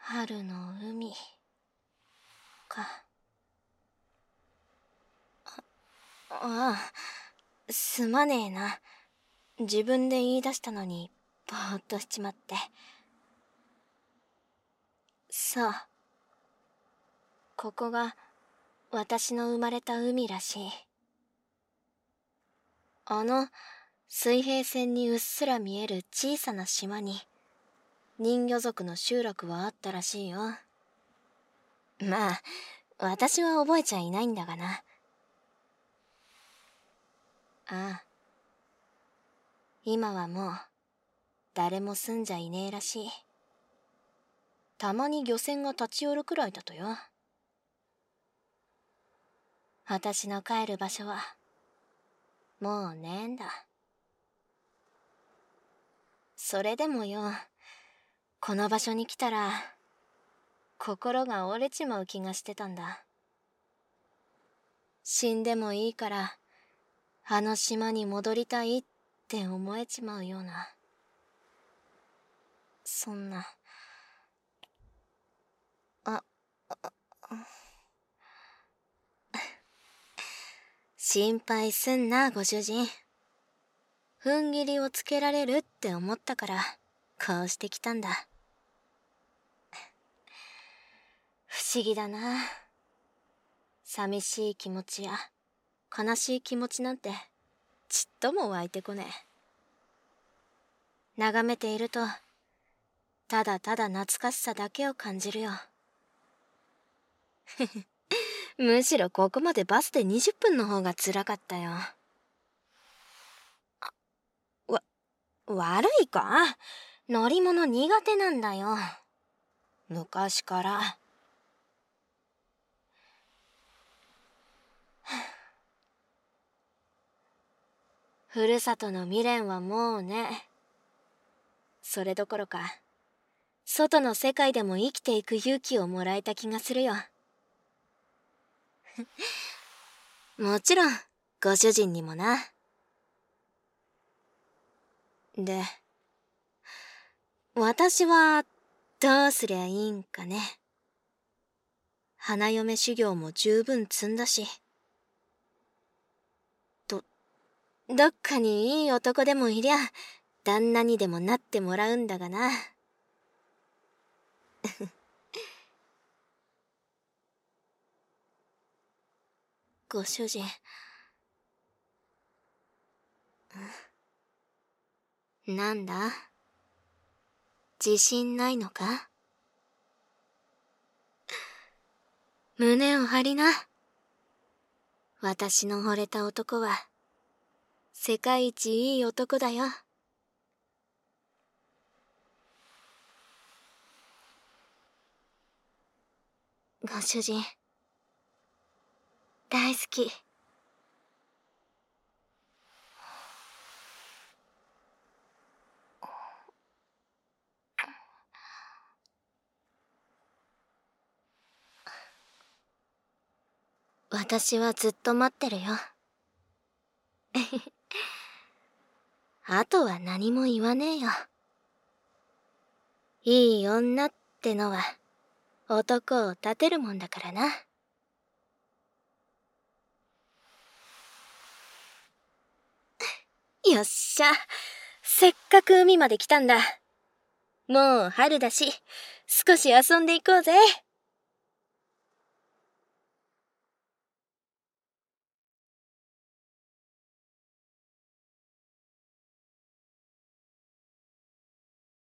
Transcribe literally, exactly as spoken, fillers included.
春の海か。ああ、すまねえな。自分で言い出したのにぼーっとしちまって。さあ、ここが私の生まれた海らしい。あの水平線にうっすら見える小さな島に人魚族の集落はあったらしいよ。まあ私は覚えちゃいないんだがな。ああ、今はもう誰も住んじゃいねえらしい。たまに漁船が立ち寄るくらいだとよ。私の帰る場所はもうねえんだ。それでもよ、この場所に来たら心が折れちまう気がしてたんだ。死んでもいいからあの島に戻りたいって思えちまうような、そんな。あ、あ心配すんなご主人。踏ん切りをつけられるって思ったからこうしてきたんだ。不思議だな。寂しい気持ちや悲しい気持ちなんてちっとも湧いてこねえ。眺めているとただただ懐かしさだけを感じるよ。むしろここまでバスでにじゅっぷんの方が辛かったよ。わ、悪いか？乗り物苦手なんだよ。昔から。ふるさとの未練はもうね。それどころか、外の世界でも生きていく勇気をもらえた気がするよ。もちろん、ご主人にもな。で、私はどうすりゃいいんかね。花嫁修行も十分積んだし。ど、どっかにいい男でもいりゃ、旦那にでもなってもらうんだがな。ご主人。なんだ？自信ないのか？胸を張りな。私の惚れた男は世界一いい男だよ。ご主人、大好き。私はずっと待ってるよ。あとは何も言わねえよ。いい女ってのは男を立てるもんだからな。よっしゃ、せっかく海まで来たんだ。もう春だし、少し遊んでいこうぜ。